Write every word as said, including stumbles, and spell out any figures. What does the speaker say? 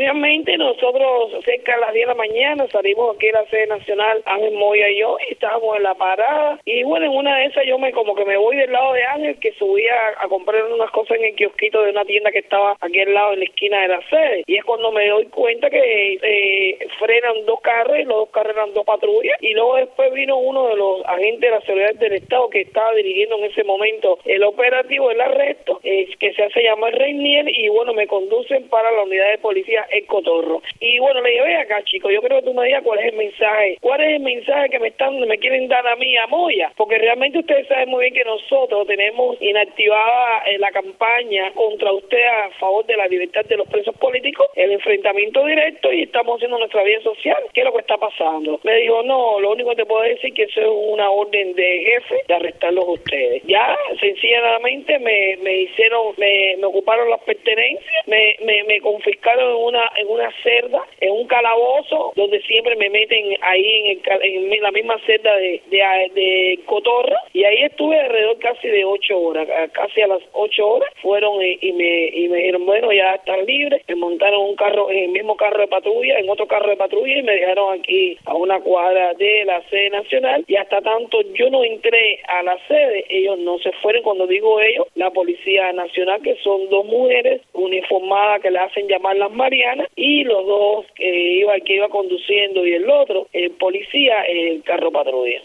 Realmente nosotros cerca de las diez de la mañana salimos aquí a la sede nacional, Ángel Moya y yo, y estábamos en la parada, y bueno, en una de esas yo me como que me voy del lado de Ángel, que subía a, a comprar unas cosas en el kiosquito de una tienda que estaba aquí al lado en la esquina de la sede, y es cuando me doy cuenta que eh, frenan dos carros, y los dos carros eran dos patrullas, y luego después vino uno de los agentes de la seguridad del Estado que estaba dirigiendo en ese momento el operativo, el arresto, eh, que se hace llamar Reinier, y bueno, me conducen para la unidad de policía El Cotorro. Y bueno, le llevé acá, chicos, yo creo que tú me digas cuál es el mensaje, cuál es el mensaje que me están, me quieren dar a mí, a Moya, porque realmente ustedes saben muy bien que nosotros tenemos inactivada eh, la campaña contra usted a favor de la libertad de los presos políticos, el enfrentamiento directo, y estamos haciendo nuestra vía social. ¿Qué es lo que está pasando? Me dijo, no, lo único que te puedo decir es que eso es una orden de jefe de arrestarlos a ustedes. Ya, sencillamente me, me hicieron, me, me ocuparon las pertenencias, me, me, me confiscaron en una, en una celda, en un calabozo, donde siempre me meten ahí en, el, en la misma celda de, de, de Cotorra, y ahí estuve alrededor casi de ocho horas, casi a las ocho horas, fueron y, y me y me dijeron, bueno, ya están libres, me montaron un carro, en el mismo carro de patrulla, en otro carro de patrulla, y me dejaron aquí a una cuadra de la sede nacional, y hasta tanto yo no entré a la sede, ellos no se fueron. Cuando digo ellos, la Policía Nacional, que son dos mujeres uniformadas que le hacen llamar las Marianas, y los dos que iba, que iba conduciendo, y el otro, el policía, el carro patrulla.